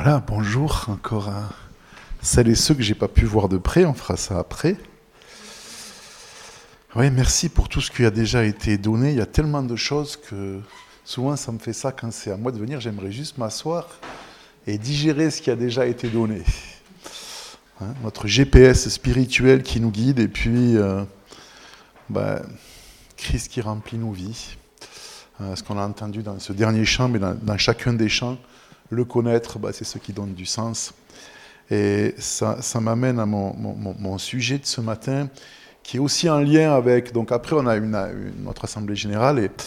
Voilà, bonjour encore à celles et ceux que j'ai pas pu voir de près, on fera ça après. Oui, merci pour tout ce qui a déjà été donné. Il y a tellement de choses que souvent ça me fait ça quand c'est à moi de venir. J'aimerais juste m'asseoir et digérer ce qui a déjà été donné. Notre GPS spirituel qui nous guide et puis Christ qui remplit nos vies. Ce qu'on a entendu dans ce dernier chant, mais dans chacun des chants, le connaître, c'est ce qui donne du sens. Et ça m'amène à mon sujet de ce matin, qui est aussi en lien avec... Donc après, on a notre assemblée générale, et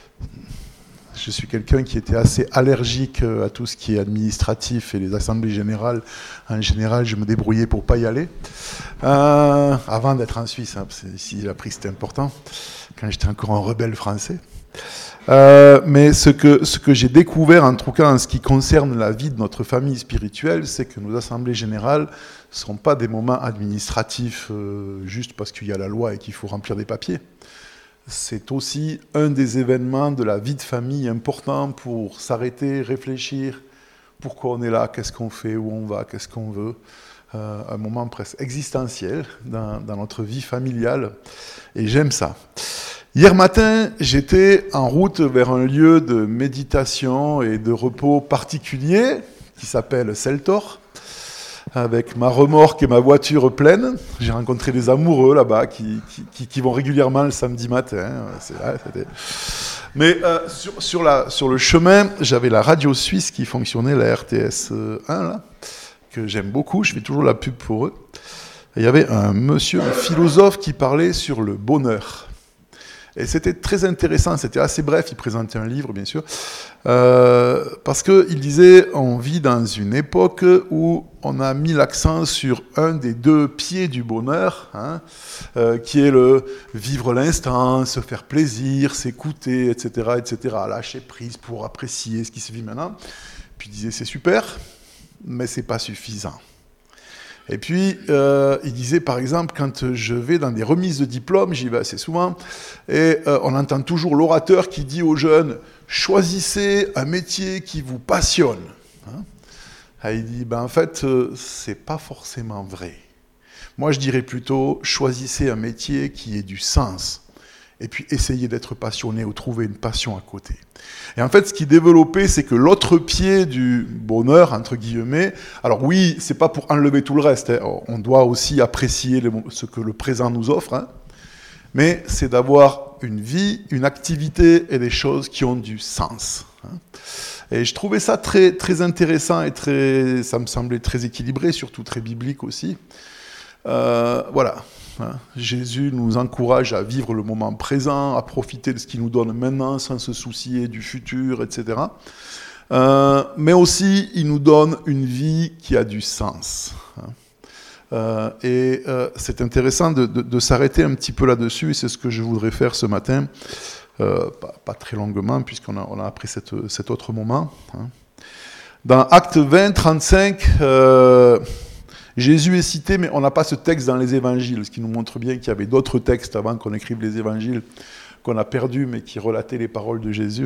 je suis quelqu'un qui était assez allergique à tout ce qui est administratif, et les assemblées générales, en général, je me débrouillais pour ne pas y aller. Avant d'être en Suisse, parce que ici, j'ai appris que c'était important, quand j'étais encore un rebelle français. Mais ce que j'ai découvert, en tout cas en ce qui concerne la vie de notre famille spirituelle, c'est que nos assemblées générales ne sont pas des moments administratifs juste parce qu'il y a la loi et qu'il faut remplir des papiers. C'est aussi un des événements de la vie de famille important pour s'arrêter, réfléchir, pourquoi on est là, qu'est-ce qu'on fait, où on va, qu'est-ce qu'on veut. Un moment presque existentiel dans notre vie familiale, et j'aime ça. Hier matin, j'étais en route vers un lieu de méditation et de repos particulier qui s'appelle Seltor, avec ma remorque et ma voiture pleine. J'ai rencontré des amoureux là-bas qui vont régulièrement le samedi matin. Mais sur le chemin, j'avais la radio suisse qui fonctionnait, la RTS 1, là, que j'aime beaucoup. Je fais toujours la pub pour eux. Et il y avait un monsieur, un philosophe, qui parlait sur le bonheur. Et c'était très intéressant, c'était assez bref, il présentait un livre bien sûr, parce qu'il disait on vit dans une époque où on a mis l'accent sur un des deux pieds du bonheur, qui est le vivre l'instant, se faire plaisir, s'écouter, etc., lâcher prise pour apprécier ce qui se vit maintenant. Puis il disait c'est super, mais c'est pas suffisant. Et puis, il disait, par exemple, quand je vais dans des remises de diplômes, j'y vais assez souvent, et on entend toujours l'orateur qui dit aux jeunes « Choisissez un métier qui vous passionne ». Et il dit, en fait, c'est pas forcément vrai. Moi, je dirais plutôt « Choisissez un métier qui ait du sens ». Et puis essayez d'être passionné ou trouver une passion à côté. Et en fait, ce qui développait, c'est que l'autre pied du bonheur, entre guillemets, alors oui, c'est pas pour enlever tout le reste, on doit aussi apprécier ce que le présent nous offre, mais c'est d'avoir une vie, une activité et des choses qui ont du sens. Et je trouvais ça très, très intéressant et ça me semblait très équilibré, surtout très biblique aussi. Voilà. Jésus nous encourage à vivre le moment présent, à profiter de ce qu'il nous donne maintenant sans se soucier du futur, etc. Mais aussi, il nous donne une vie qui a du sens. C'est intéressant de s'arrêter un petit peu là-dessus, et c'est ce que je voudrais faire ce matin, pas très longuement, puisqu'on a appris cet autre moment. Dans Actes 20, 35... Jésus est cité, mais on n'a pas ce texte dans les évangiles, ce qui nous montre bien qu'il y avait d'autres textes avant qu'on écrive les évangiles, qu'on a perdus, mais qui relataient les paroles de Jésus.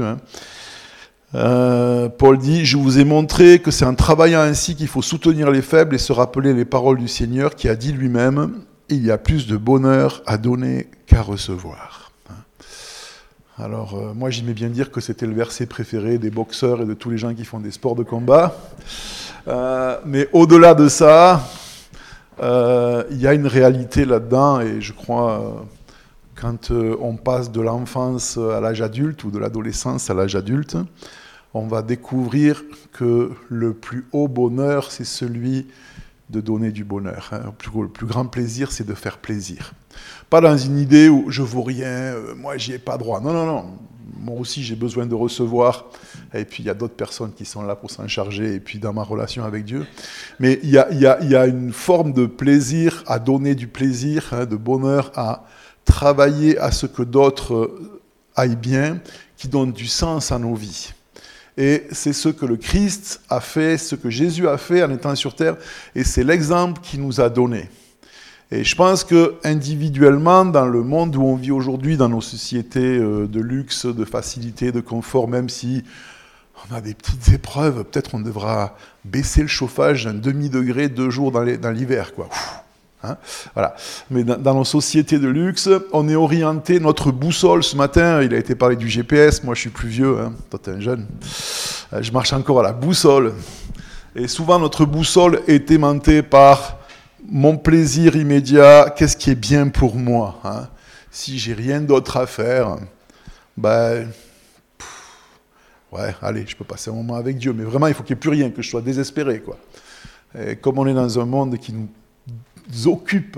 Paul dit « Je vous ai montré que c'est en travaillant ainsi qu'il faut soutenir les faibles et se rappeler les paroles du Seigneur qui a dit lui-même « Il y a plus de bonheur à donner qu'à recevoir ». Alors, moi, j'aimais bien dire que c'était le verset préféré des boxeurs et de tous les gens qui font des sports de combat. Mais au-delà de ça, il y a une réalité là-dedans, et je crois, quand on passe de l'enfance à l'âge adulte, ou de l'adolescence à l'âge adulte, on va découvrir que le plus haut bonheur, c'est celui de donner du bonheur. Le plus grand plaisir, c'est de faire plaisir. Pas dans une idée où je vaux rien, moi j'y ai pas droit. Non. Moi aussi j'ai besoin de recevoir, et puis il y a d'autres personnes qui sont là pour s'en charger, et puis dans ma relation avec Dieu. Mais il y a une forme de plaisir à donner du plaisir, de bonheur à travailler à ce que d'autres aillent bien, qui donne du sens à nos vies. Et c'est ce que le Christ a fait, ce que Jésus a fait en étant sur terre, et c'est l'exemple qu'il nous a donné. Et je pense que individuellement, dans le monde où on vit aujourd'hui, dans nos sociétés de luxe, de facilité, de confort, même si on a des petites épreuves, peut-être on devra baisser le chauffage d'un demi-degré 2 jours dans l'hiver, quoi. Hein, voilà. Mais dans nos sociétés de luxe, on est orienté, notre boussole ce matin, il a été parlé du GPS, moi je suis plus vieux, hein, toi t'es un jeune, je marche encore à la boussole. Et souvent notre boussole est aimantée par mon plaisir immédiat, qu'est-ce qui est bien pour moi, hein. Si j'ai rien d'autre à faire, ben... ouais, allez, je peux passer un moment avec Dieu, mais vraiment, il faut qu'il n'y ait plus rien, que je sois désespéré, quoi. Et comme on est dans un monde qui nous occupe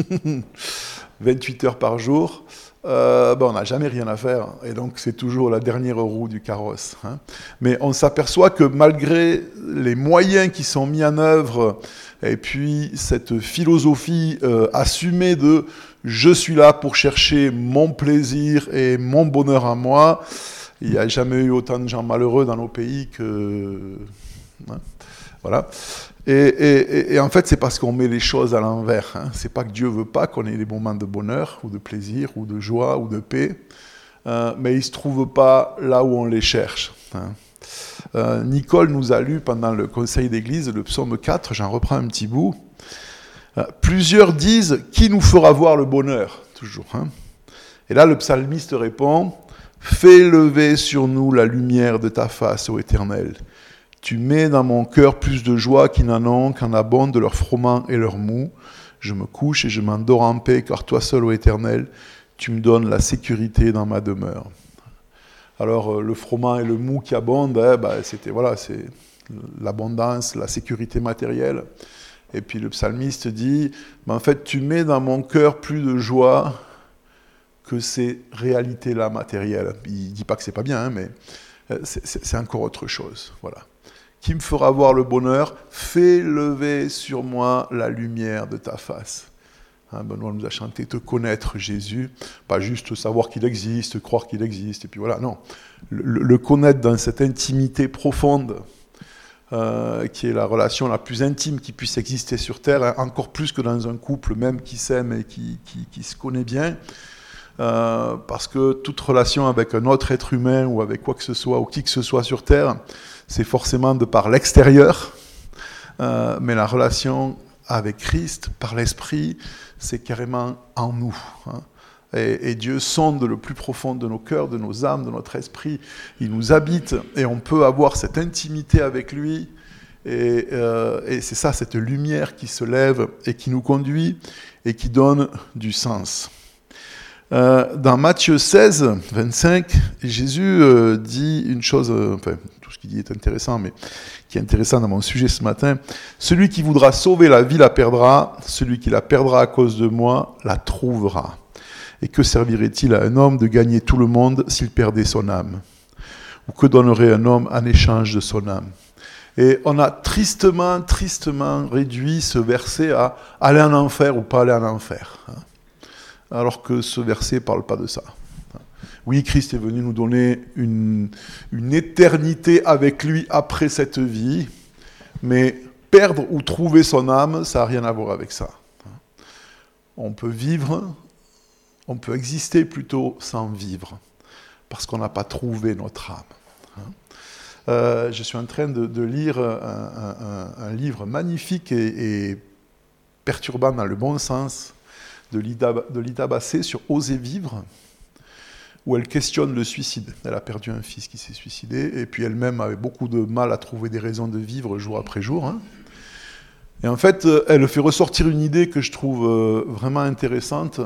28 heures par jour, on n'a jamais rien à faire, et donc c'est toujours la dernière roue du carrosse, hein. Mais on s'aperçoit que malgré les moyens qui sont mis en œuvre, et puis cette philosophie assumée de « je suis là pour chercher mon plaisir et mon bonheur à moi », il n'y a jamais eu autant de gens malheureux dans nos pays que... hein, voilà. Et en fait, c'est parce qu'on met les choses à l'envers, hein. C'est pas que Dieu veut pas qu'on ait des moments de bonheur, ou de plaisir, ou de joie, ou de paix, mais ils se trouvent pas là où on les cherche, hein. Nicole nous a lu pendant le conseil d'église le psaume 4, j'en reprends un petit bout. Plusieurs disent « Qui nous fera voir le bonheur ?» toujours, hein. Et là, le psalmiste répond « Fais lever sur nous la lumière de ta face, ô Éternel. Tu mets dans mon cœur plus de joie qu'ils n'en ont, qu'en abondent leur froment et leur mou. Je me couche et je m'endors en paix, car toi seul, ô Éternel, tu me donnes la sécurité dans ma demeure. » Alors, le froment et le mou qui abondent, c'est l'abondance, la sécurité matérielle. Et puis le psalmiste dit, en fait, tu mets dans mon cœur plus de joie que ces réalités-là matérielles. Il ne dit pas que c'est pas bien, hein, mais c'est encore autre chose. Voilà. Qui me fera voir le bonheur? Fais lever sur moi la lumière de ta face. Hein, Benoît nous a chanté te connaître Jésus, pas juste savoir qu'il existe, croire qu'il existe, et puis voilà, non. Le connaître dans cette intimité profonde, qui est la relation la plus intime qui puisse exister sur Terre, hein, encore plus que dans un couple même qui s'aime et qui se connaît bien. Parce que toute relation avec un autre être humain ou avec quoi que ce soit ou qui que ce soit sur Terre, c'est forcément de par l'extérieur, mais la relation avec Christ, par l'Esprit, c'est carrément en nous, hein. Et Dieu sonde le plus profond de nos cœurs, de nos âmes, de notre esprit. Il nous habite et on peut avoir cette intimité avec lui. Et c'est ça, cette lumière qui se lève et qui nous conduit et qui donne du sens. Dans Matthieu 16, 25, Jésus dit une chose, tout ce qu'il dit est intéressant, mais qui est intéressant dans mon sujet ce matin. « Celui qui voudra sauver la vie la perdra, celui qui la perdra à cause de moi la trouvera. Et que servirait-il à un homme de gagner tout le monde s'il perdait son âme? Ou que donnerait un homme en échange de son âme ?» Et on a tristement réduit ce verset à aller en enfer ou pas aller en enfer, hein. Alors que ce verset ne parle pas de ça. Oui, Christ est venu nous donner une éternité avec lui après cette vie, mais perdre ou trouver son âme, ça n'a rien à voir avec ça. On peut vivre, on peut exister plutôt sans vivre, parce qu'on n'a pas trouvé notre âme. Je suis en train de lire un livre magnifique et perturbant dans le bon sens, de Lida Bassé sur « Oser vivre », où elle questionne le suicide. Elle a perdu un fils qui s'est suicidé, et puis elle-même avait beaucoup de mal à trouver des raisons de vivre jour après jour, hein. Et en fait, elle fait ressortir une idée que je trouve vraiment intéressante,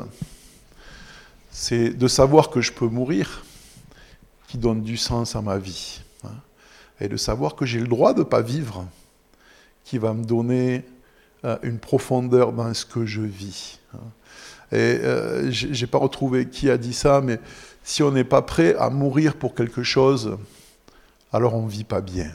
c'est de savoir que je peux mourir, qui donne du sens à ma vie, hein. Et de savoir que j'ai le droit de ne pas vivre, qui va me donner une profondeur dans ce que je vis, hein. Et je n'ai pas retrouvé qui a dit ça, mais si on n'est pas prêt à mourir pour quelque chose, alors on ne vit pas bien.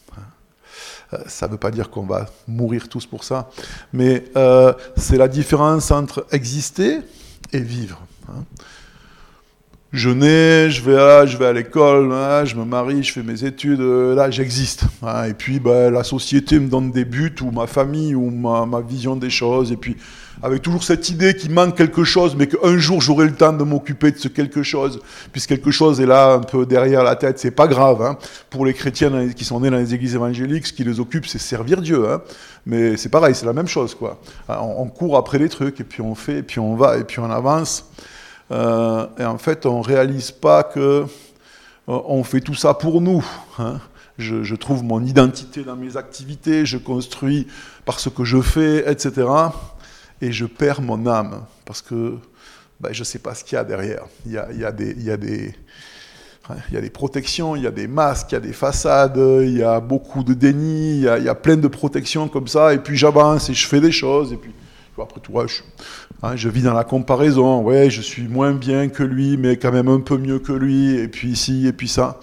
Ça ne veut pas dire qu'on va mourir tous pour ça, mais c'est la différence entre exister et vivre. Je nais, je vais là, je vais à l'école, là, je me marie, je fais mes études, là j'existe. Hein, et puis la société me donne des buts, ou ma famille, ou ma vision des choses. Et puis avec toujours cette idée qu'il manque quelque chose, mais qu'un jour j'aurai le temps de m'occuper de ce quelque chose. Puis ce quelque chose est là un peu derrière la tête, c'est pas grave. Hein. Pour les chrétiens qui sont nés dans les églises évangéliques, ce qui les occupe, c'est servir Dieu. Hein. Mais c'est pareil, c'est la même chose, quoi. On court après les trucs, et puis on fait, et puis on va, et puis on avance. Et en fait, on ne réalise pas que on fait tout ça pour nous. Hein. Je trouve mon identité dans mes activités, je construis par ce que je fais, etc. Et je perds mon âme, parce que je ne sais pas ce qu'il y a derrière. Il y a des protections, il y a des masques, il y a des façades, il y a beaucoup de déni, il y a plein de protections comme ça, et puis j'avance et je fais des choses, et puis après tout, je vis dans la comparaison, ouais, je suis moins bien que lui, mais quand même un peu mieux que lui, et puis ici, et puis ça.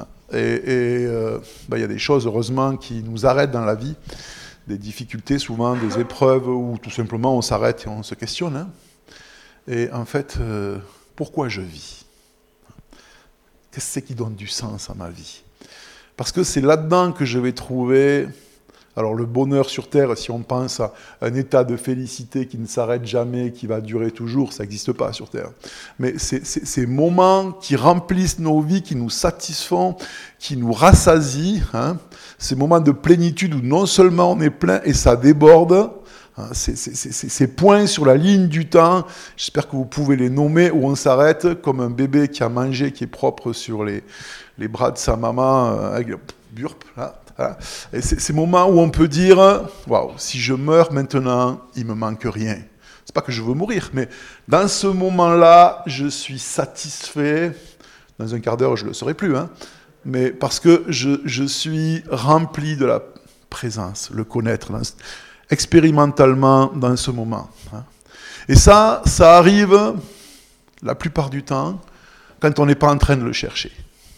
Et il y a des choses, heureusement, qui nous arrêtent dans la vie, des difficultés souvent, des épreuves, où tout simplement on s'arrête et on se questionne. Hein. Et en fait, pourquoi je vis ? Qu'est-ce que c'est qui donne du sens à ma vie ? Parce que c'est là-dedans que je vais trouver... Alors le bonheur sur Terre, si on pense à un état de félicité qui ne s'arrête jamais, qui va durer toujours, ça n'existe pas sur Terre. Mais c'est ces moments qui remplissent nos vies, qui nous satisfont, qui nous rassasient, hein, ces moments de plénitude où non seulement on est plein et ça déborde, hein, ces points sur la ligne du temps, j'espère que vous pouvez les nommer, où on s'arrête comme un bébé qui a mangé, qui est propre sur les bras de sa maman, avec le burp, là. Voilà. Et c'est ces moments où on peut dire « Waouh, si je meurs maintenant, il ne me manque rien. » C'est pas que je veux mourir, mais dans ce moment-là, je suis satisfait. Dans un quart d'heure, je ne le serai plus. Hein, mais parce que je suis rempli de la présence, le connaître, expérimentalement dans ce moment. Hein. Et ça arrive la plupart du temps quand on n'est pas en train de le chercher.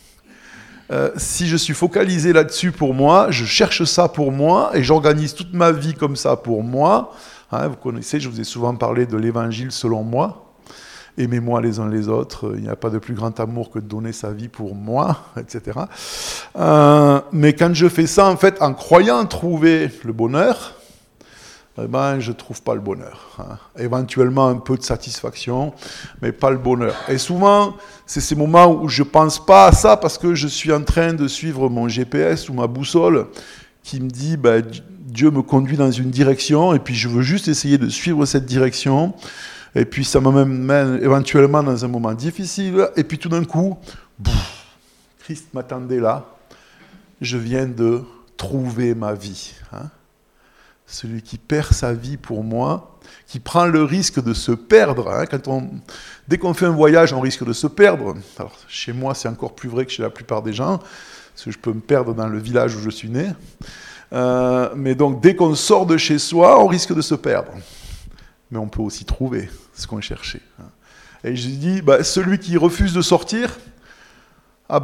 Si je suis focalisé là-dessus pour moi, je cherche ça pour moi et j'organise toute ma vie comme ça pour moi. Hein, vous connaissez, je vous ai souvent parlé de l'évangile selon moi. Aimez-moi les uns les autres, il n'y a pas de plus grand amour que de donner sa vie pour moi, etc. Mais quand je fais ça, en fait, en croyant trouver le bonheur, je ne trouve pas le bonheur. Hein. Éventuellement un peu de satisfaction, mais pas le bonheur. Et souvent, c'est ces moments où je ne pense pas à ça parce que je suis en train de suivre mon GPS ou ma boussole qui me dit Dieu me conduit dans une direction et puis je veux juste essayer de suivre cette direction. Et puis ça me mène éventuellement dans un moment difficile. Et puis tout d'un coup, Christ m'attendait là. Je viens de trouver ma vie. Hein. Celui qui perd sa vie pour moi, qui prend le risque de se perdre. Hein, dès qu'on fait un voyage, on risque de se perdre. Alors, chez moi, c'est encore plus vrai que chez la plupart des gens, parce que je peux me perdre dans le village où je suis né. Mais donc, dès qu'on sort de chez soi, on risque de se perdre. Mais on peut aussi trouver ce qu'on cherchait. Et je dis, celui qui refuse de sortir, en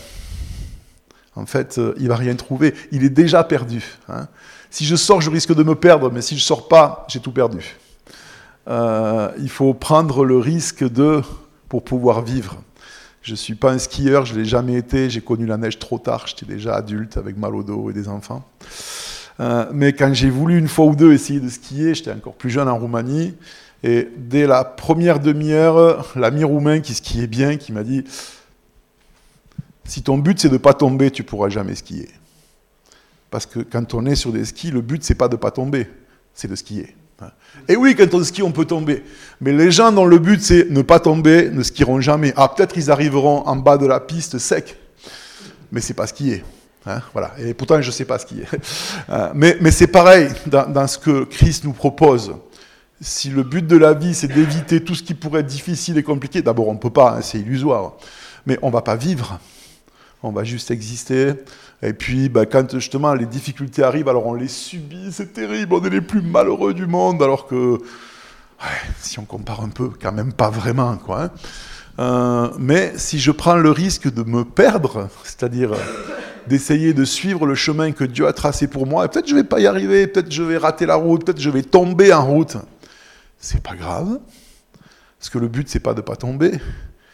fait, il ne va rien trouver. Il est déjà perdu. Hein. Si je sors, je risque de me perdre, mais si je ne sors pas, j'ai tout perdu. Il faut prendre le risque pour pouvoir vivre. Je ne suis pas un skieur, je ne l'ai jamais été, j'ai connu la neige trop tard, j'étais déjà adulte avec mal au dos et des enfants. Mais quand j'ai voulu une fois ou deux essayer de skier, j'étais encore plus jeune en Roumanie, et dès la première demi-heure, l'ami roumain qui skiait bien, qui m'a dit « Si ton but c'est de ne pas tomber, tu ne pourras jamais skier. » Parce que quand on est sur des skis, le but, c'est pas de ne pas tomber, c'est de skier. Et oui, quand on skie, on peut tomber. Mais les gens dont le but, c'est ne pas tomber, ne skieront jamais. Peut-être ils arriveront en bas de la piste sec, mais c'est pas skier. Hein, voilà. Et pourtant, je ne sais pas skier. Mais c'est pareil dans ce que Christ nous propose. Si le but de la vie, c'est d'éviter tout ce qui pourrait être difficile et compliqué, d'abord, on ne peut pas, hein, c'est illusoire. Mais on ne va pas vivre. On va juste exister. Et puis, quand justement les difficultés arrivent, alors on les subit, c'est terrible, on est les plus malheureux du monde, alors que, si on compare un peu, quand même pas vraiment, quoi. Hein. Mais si je prends le risque de me perdre, c'est-à-dire d'essayer de suivre le chemin que Dieu a tracé pour moi, et peut-être je ne vais pas y arriver, peut-être je vais rater la route, peut-être je vais tomber en route, c'est pas grave, parce que le but, c'est pas de ne pas tomber.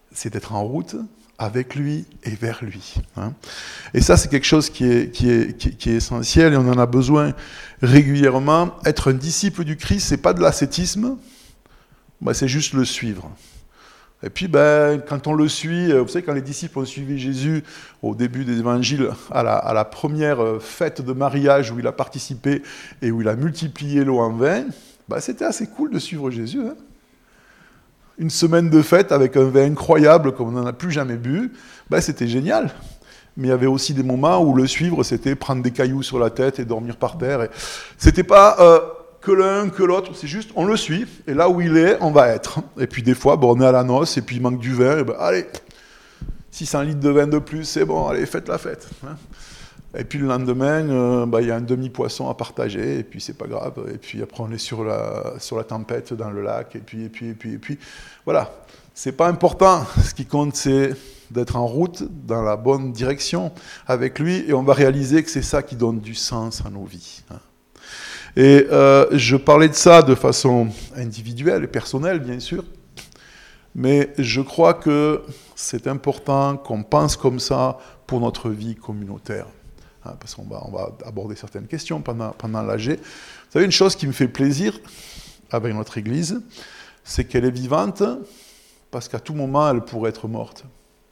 c'est d'être en route avec lui et vers lui. Hein. Et ça, c'est quelque chose qui est essentiel et on en a besoin régulièrement. Être un disciple du Christ, c'est pas de l'ascétisme, c'est juste le suivre. Et puis, quand on le suit, vous savez, quand les disciples ont suivi Jésus au début des évangiles, à la première fête de mariage où il a participé et où il a multiplié l'eau en vin, c'était assez cool de suivre Jésus. Hein. Une semaine de fête avec un vin incroyable comme on n'en a plus jamais bu, c'était génial. Mais il y avait aussi des moments où le suivre, c'était prendre des cailloux sur la tête et dormir par terre. Et c'était pas que l'un, que l'autre, c'est juste on le suit, et là où il est, on va être. Et puis des fois, on est à la noce, et puis il manque du vin, et allez, 600 litres de vin de plus, c'est bon, allez, faites la fête. Hein. Et puis le lendemain, il y a un demi-poisson à partager, et puis c'est pas grave. Et puis après, on est sur la tempête dans le lac, et puis, voilà. C'est pas important. Ce qui compte, c'est d'être en route dans la bonne direction avec lui, et on va réaliser que c'est ça qui donne du sens à nos vies. Hein. Et je parlais de ça de façon individuelle et personnelle, bien sûr, mais je crois que c'est important qu'on pense comme ça pour notre vie communautaire. Hein, parce qu'on va aborder certaines questions pendant l'AG. Vous savez, une chose qui me fait plaisir avec notre Église, c'est qu'elle est vivante, parce qu'à tout moment, elle pourrait être morte.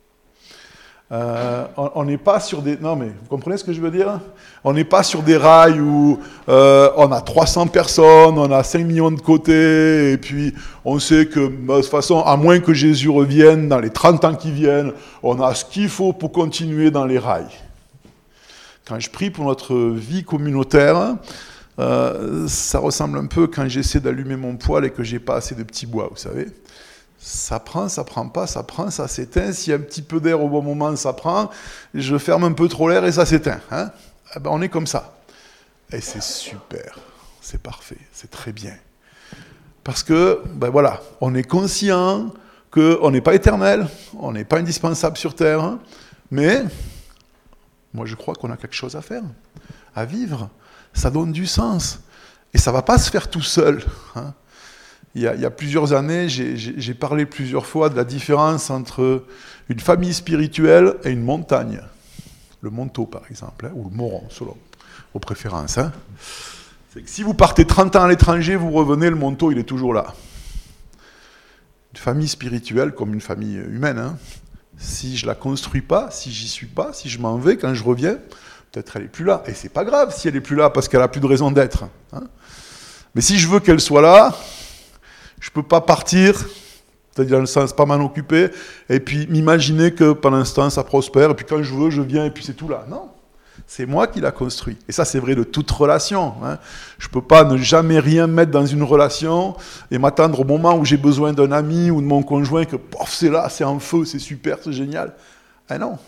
On n'est pas sur des... Non, mais vous comprenez ce que je veux dire ? On n'est pas sur des rails où on a 300 personnes, on a 5 millions de côtés, et puis on sait que, de toute façon, à moins que Jésus revienne dans les 30 ans qui viennent, on a ce qu'il faut pour continuer dans les rails. Quand je prie pour notre vie communautaire, ça ressemble un peu quand j'essaie d'allumer mon poêle et que j'ai pas assez de petits bois, vous savez. Ça prend, ça prend pas, ça prend, ça s'éteint. S'il y a un petit peu d'air au bon moment, ça prend. Je ferme un peu trop l'air et ça s'éteint. Hein. On est comme ça. Et c'est super, c'est parfait, c'est très bien. Parce que, voilà, on est conscient qu'on n'est pas éternel, on n'est pas indispensable sur Terre, mais moi je crois qu'on a quelque chose à faire, à vivre. Ça donne du sens. Et ça ne va pas se faire tout seul. Hein. Il y a plusieurs années, j'ai parlé plusieurs fois de la différence entre une famille spirituelle et une montagne. Le Monto, par exemple, hein, ou le Moron, selon vos préférences. Hein. C'est que si vous partez 30 ans à l'étranger, vous revenez, le Monto, il est toujours là. Une famille spirituelle comme une famille humaine. Hein. Si je ne la construis pas, si j'y suis pas, si je m'en vais, quand je reviens, peut-être elle n'est plus là. Et c'est pas grave si elle n'est plus là, parce qu'elle n'a plus de raison d'être. Hein. Mais si je veux qu'elle soit là, je ne peux pas partir, c'est-à-dire dans le sens pas m'en occuper, et puis m'imaginer que pendant l'instant ça prospère, et puis quand je veux, je viens, et puis c'est tout là. Non, c'est moi qui l'a construit. Et ça, c'est vrai de toute relation. Hein. Je ne peux pas ne jamais rien mettre dans une relation et m'attendre au moment où j'ai besoin d'un ami ou de mon conjoint que pof, c'est là, c'est en feu, c'est super, c'est génial. Ah non.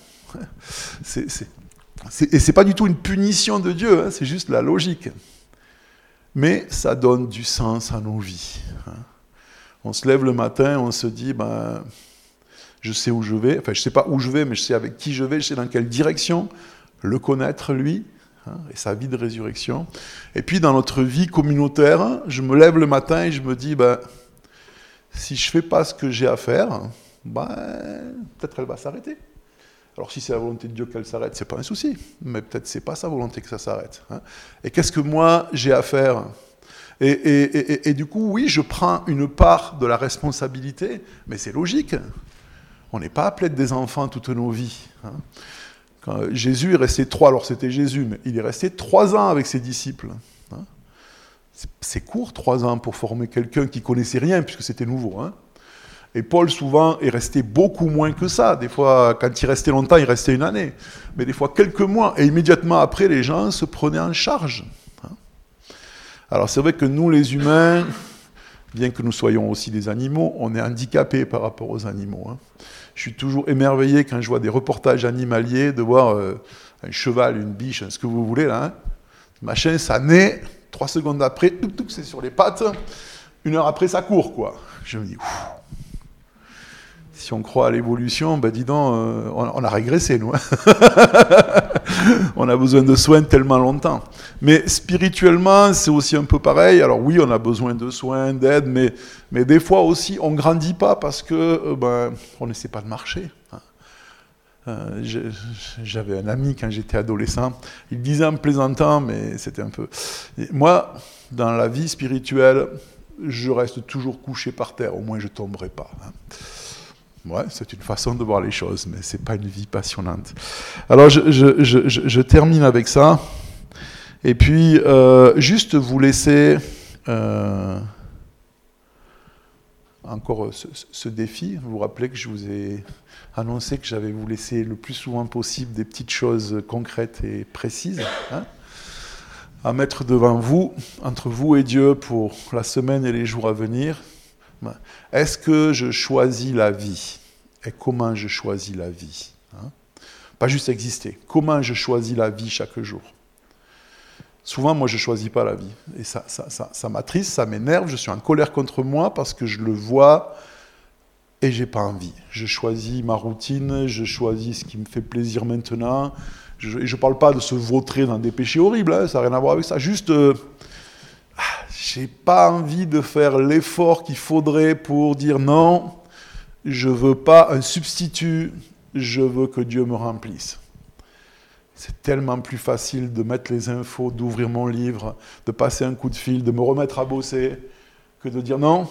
Et c'est pas du tout une punition de Dieu, hein, c'est juste la logique. Mais ça donne du sens à nos vies. Hein. On se lève le matin, on se dit, je sais où je vais. Enfin, je ne sais pas où je vais, mais je sais avec qui je vais, je sais dans quelle direction. Le connaître, lui, hein, et sa vie de résurrection. Et puis, dans notre vie communautaire, je me lève le matin et je me dis, si je ne fais pas ce que j'ai à faire, peut-être elle va s'arrêter. Alors, si c'est la volonté de Dieu qu'elle s'arrête, ce n'est pas un souci. Mais peut-être ce n'est pas sa volonté que ça s'arrête. Hein. Et qu'est-ce que moi, j'ai à faire ? Et du coup, oui, je prends une part de la responsabilité, mais c'est logique. On n'est pas appelé de des enfants toutes nos vies. Hein. Quand Jésus est resté 3, alors c'était Jésus, mais il est resté 3 ans avec ses disciples. Hein. C'est court, 3 ans, pour former quelqu'un qui ne connaissait rien, puisque c'était nouveau. Hein. Et Paul, souvent, est resté beaucoup moins que ça. Des fois, quand il restait longtemps, il restait 1 année. Mais des fois, quelques mois. Et immédiatement après, les gens se prenaient en charge. Alors c'est vrai que nous, les humains, bien que nous soyons aussi des animaux, on est handicapés par rapport aux animaux. Hein. Je suis toujours émerveillé quand je vois des reportages animaliers, de voir un cheval, une biche, ce que vous voulez, là. Hein. Machin, ça naît, 3 secondes après, c'est sur les pattes, 1 heure après, ça court, quoi. Je me dis, si on croit à l'évolution, dis donc, on a régressé, nous. Hein. On a besoin de soins tellement longtemps. Mais spirituellement, c'est aussi un peu pareil. Alors oui, on a besoin de soins, d'aide, mais des fois aussi, on ne grandit pas parce que on n'essaie pas de marcher. J'avais un ami quand j'étais adolescent, il disait en plaisantant, mais c'était un peu... Moi, dans la vie spirituelle, je reste toujours couché par terre, au moins je ne tomberai pas. Ouais, c'est une façon de voir les choses, mais ce n'est pas une vie passionnante. Alors je termine avec ça, et puis juste vous laisser encore ce défi. Vous vous rappelez que je vous ai annoncé que j'allais vous laisser le plus souvent possible des petites choses concrètes et précises, à mettre devant vous, entre vous et Dieu pour la semaine et les jours à venir. Est-ce que je choisis la vie? Et comment je choisis la vie? Pas juste exister. Comment je choisis la vie chaque jour? Souvent, moi, je ne choisis pas la vie. Et ça m'attriste, ça m'énerve, je suis en colère contre moi parce que je le vois et je n'ai pas envie. Je choisis ma routine, je choisis ce qui me fait plaisir maintenant. Je ne parle pas de se vautrer dans des péchés horribles, ça n'a rien à voir avec ça. Juste, je n'ai pas envie de faire l'effort qu'il faudrait pour dire non, je ne veux pas un substitut, je veux que Dieu me remplisse. C'est tellement plus facile de mettre les infos, d'ouvrir mon livre, de passer un coup de fil, de me remettre à bosser, que de dire non,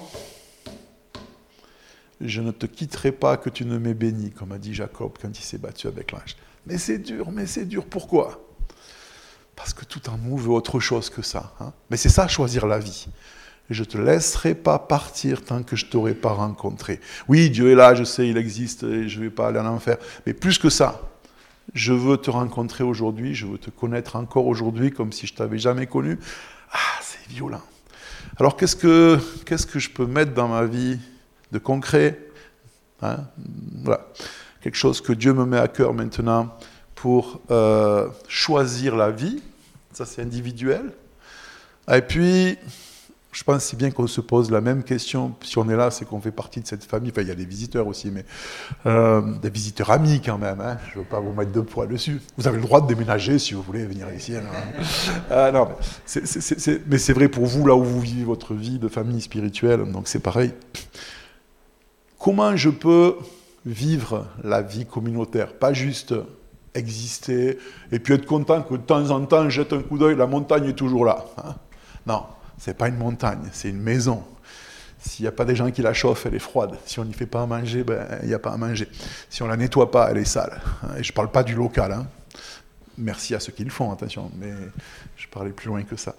je ne te quitterai pas que tu ne m'aies béni, comme a dit Jacob quand il s'est battu avec l'ange. Mais c'est dur, pourquoi? Parce que tout en nous veut autre chose que ça. Mais c'est ça, choisir la vie. Je ne te laisserai pas partir tant que je ne t'aurai pas rencontré. Oui, Dieu est là, je sais, il existe, et je ne vais pas aller en enfer. Mais plus que ça, je veux te rencontrer aujourd'hui, je veux te connaître encore aujourd'hui comme si je ne t'avais jamais connu. C'est violent. Alors qu'est-ce que je peux mettre dans ma vie de concret? Voilà. Quelque chose que Dieu me met à cœur maintenant pour choisir la vie. Ça, c'est individuel. Et puis, je pense si bien qu'on se pose la même question, si on est là, c'est qu'on fait partie de cette famille. Enfin, il y a des visiteurs aussi, mais des visiteurs amis quand même. Je ne veux pas vous mettre de poids dessus. Vous avez le droit de déménager si vous voulez venir ici. Non, mais c'est vrai pour vous, là où vous vivez votre vie de famille spirituelle, donc c'est pareil. Comment je peux vivre la vie communautaire? Pas juste exister et puis être content que de temps en temps, je jette un coup d'œil, la montagne est toujours là. Non. C'est pas une montagne, c'est une maison. S'il n'y a pas des gens qui la chauffent, elle est froide. Si on n'y fait pas à manger, il n'y a pas à manger. Si on la nettoie pas, elle est sale. Et je ne parle pas du local. Merci à ceux qui le font, attention. Mais je parlais plus loin que ça.